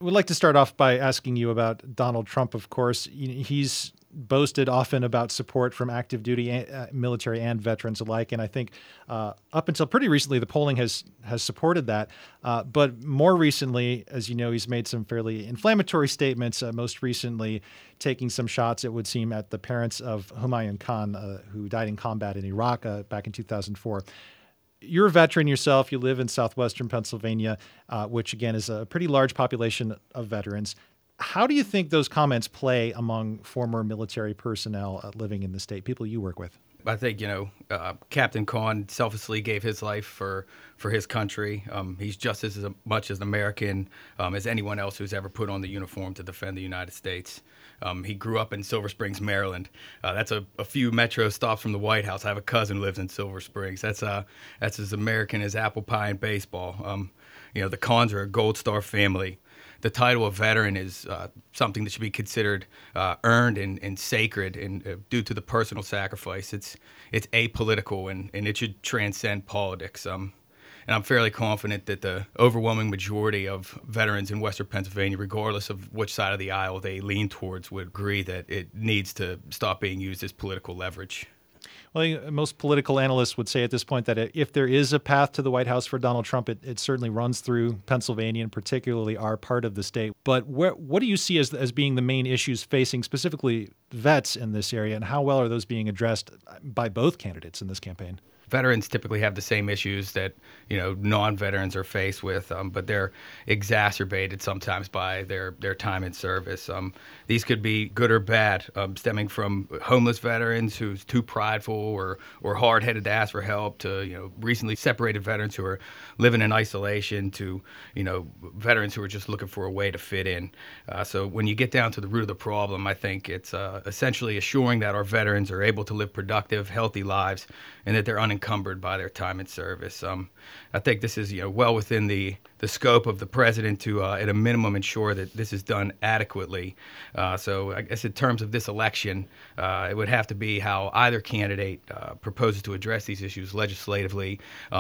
would like to start off by asking you about Donald Trump, of course. He's boasted often about support from active duty military and veterans alike. And I think up until pretty recently, the polling has supported that. But more recently, as you know, he's made some fairly inflammatory statements, most recently taking some shots, it would seem, at the parents of Humayun Khan, who died in combat in Iraq back in 2004. You're a veteran yourself. You live in southwestern Pennsylvania, which, again, is a pretty large population of veterans. How do you think those comments play among former military personnel living in the state, people you work with? I think, Captain Khan selflessly gave his life for his country. He's just as much as an American as anyone else who's ever put on the uniform to defend the United States. He grew up in Silver Springs, Maryland. That's a few metro stops from the White House. I have a cousin who lives in Silver Springs. That's as American as apple pie and baseball. The Khans are a Gold Star family. The title of veteran is something that should be considered earned and sacred, and due to the personal sacrifice, it's apolitical and it should transcend politics. And I'm fairly confident that the overwhelming majority of veterans in Western Pennsylvania, regardless of which side of the aisle they lean towards, would agree that it needs to stop being used as political leverage. Well, most political analysts would say at this point that if there is a path to the White House for Donald Trump, it certainly runs through Pennsylvania, and particularly our part of the state. But what do you see as being the main issues facing specifically vets in this area, and how well are those being addressed by both candidates in this campaign? Veterans typically have the same issues that non-veterans are faced with, but they're exacerbated sometimes by their time in service. These could be good or bad, stemming from homeless veterans who's too prideful or hard-headed to ask for help, to recently separated veterans who are living in isolation, to veterans who are just looking for a way to fit in. So when you get down to the root of the problem, I think it's essentially assuring that our veterans are able to live productive, healthy lives, and that they're unencumbered by their time in service. I think this is well within the scope of the president to, at a minimum, ensure that this is done adequately. So I guess in terms of this election, it would have to be how either candidate proposes to address these issues legislatively,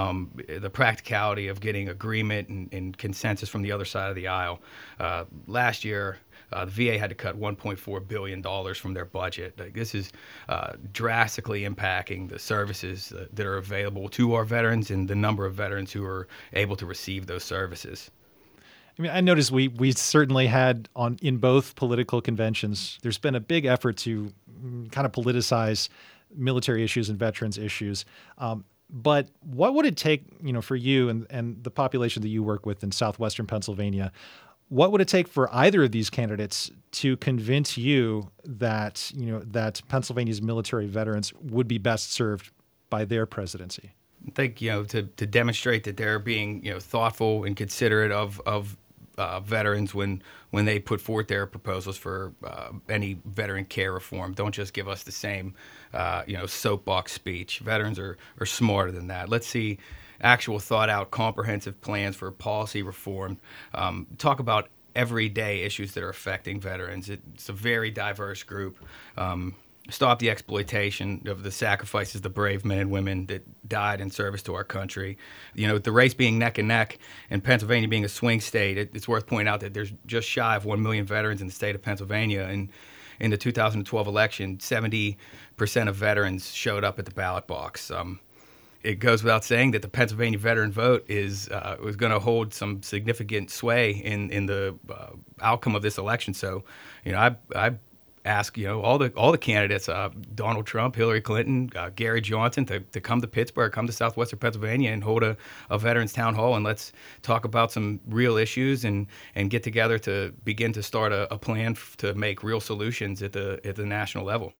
the practicality of getting agreement and consensus from the other side of the aisle. Last year, the VA had to cut $1.4 billion from their budget. This is drastically impacting the services that are available to our veterans and the number of veterans who are able to receive those services. I mean, I noticed we certainly had in both political conventions, there's been a big effort to kind of politicize military issues and veterans issues. But what would it take, for you and the population that you work with in southwestern Pennsylvania? What would it take for either of these candidates to convince you that, that Pennsylvania's military veterans would be best served by their presidency? I think, to demonstrate that they're being, thoughtful and considerate of veterans when they put forth their proposals for any veteran care reform. Don't just give us the same, soapbox speech. Veterans are smarter than that. Let's see actual thought-out, comprehensive plans for policy reform. Talk about everyday issues that are affecting veterans. It's a very diverse group. Stop the exploitation of the sacrifices, the brave men and women that died in service to our country. The race being neck and neck, and Pennsylvania being a swing state, it's worth pointing out that there's just shy of 1 million veterans in the state of Pennsylvania. And in the 2012 election, 70% of veterans showed up at the ballot box. It goes without saying that the Pennsylvania veteran vote was going to hold some significant sway in the outcome of this election. So, I ask all the candidates, Donald Trump, Hillary Clinton, Gary Johnson, to come to Pittsburgh, come to southwestern Pennsylvania, and hold a veterans town hall, and let's talk about some real issues and get together to begin to start a plan to make real solutions at the national level.